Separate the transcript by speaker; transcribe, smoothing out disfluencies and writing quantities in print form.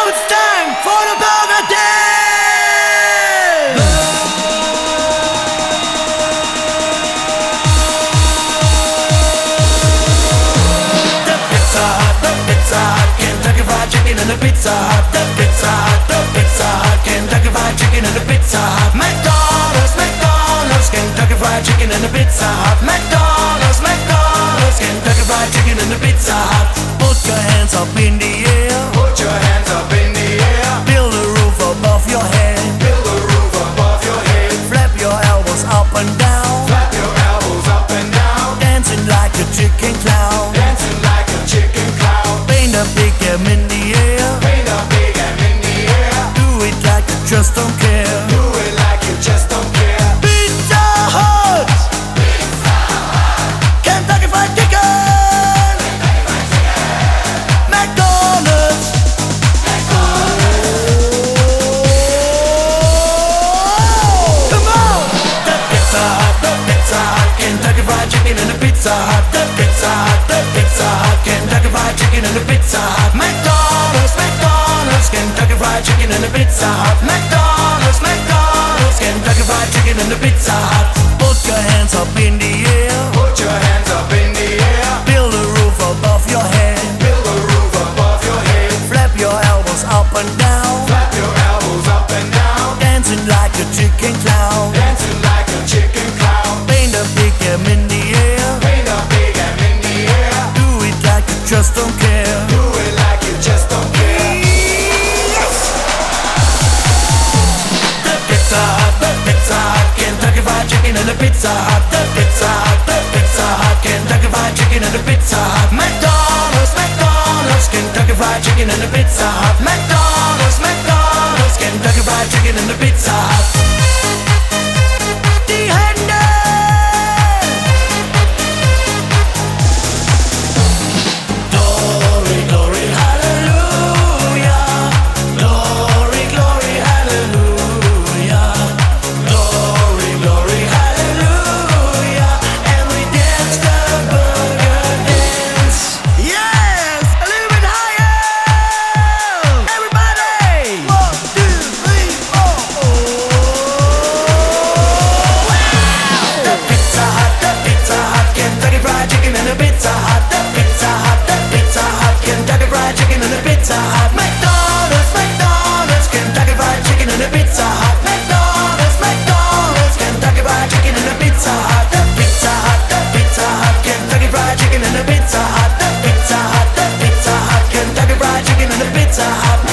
Speaker 1: Now it's time for the burger day. The Pizza Hut, Kentucky Fried Chicken and the Pizza Hut. The Pizza Hut, Kentucky Fried Chicken and the Pizza Hut. McDonald's, Kentucky Fried Chicken and the Pizza Hut. McDonald's, Kentucky Fried Chicken and the Pizza Hut. Put your hands up in the air.
Speaker 2: Put your hands up in the air.
Speaker 1: Build a roof above your head.
Speaker 2: Build a roof above your head.
Speaker 1: Flap your elbows up and down.
Speaker 2: Flap your elbows up and down.
Speaker 1: Dancing like a chicken clown.
Speaker 2: Dancing like a chicken clown.
Speaker 1: Paint a big M in the air.
Speaker 2: Paint a big M in the air.
Speaker 1: Do it like you just don't care.
Speaker 2: Do it like you just don't care.
Speaker 1: Pizza Hut, Kentucky Fried Chicken, McDonald's. Come on! The Pizza Hut, Kentucky Fried Chicken and the Pizza Hut. The Pizza Hut, Kentucky Fried Chicken and the Pizza Hut. McDonald's, Kentucky Fried Chicken and the Pizza Hut. McDonald's, Kentucky Fried Chicken and the Pizza Hut. Put your hands up in the air.
Speaker 2: Put your hands up in the air.
Speaker 1: Build a roof above your head.
Speaker 2: Build a roof above your head.
Speaker 1: Flap your elbows up and down.
Speaker 2: Flap your elbows up and down.
Speaker 1: Dancing like a chicken clown.
Speaker 2: Dancing like a chicken clown.
Speaker 1: Paint a big M in the air.
Speaker 2: Paint a big M in the air.
Speaker 1: Do it like you just don't care.
Speaker 2: Do it like you just don't care.
Speaker 1: The Pizza Hut, Kentucky Fried Chicken and the Pizza Hut. The Pizza Hut, Kentucky Fried Chicken and the Pizza Hut. McDonald's, Kentucky Fried Chicken and the Pizza Hut. McDonald's, Kentucky Fried Chicken and the Pizza Hut. Die Hände! Glory, glory, hallelujah. Glory, glory, hallelujah. Glory, glory, hallelujah. And we dance the burger dance. Yes, a little bit higher. Everybody. 1, 2, 3, 4. Wow. The Pizza Hut, Kentucky Fried Chicken and the Pizza Hut. The Pizza Hut, Kentucky Fried Chicken and the Pizza Hut. McDonald's, Kentucky Fried Chicken and the Pizza Hut. McDonald's, Kentucky Fried Chicken and the Pizza Hut. The Pizza Hut, Kentucky Fried Chicken and the Pizza Hut. The Pizza Hut, Kentucky Fried Chicken and the Pizza Hut.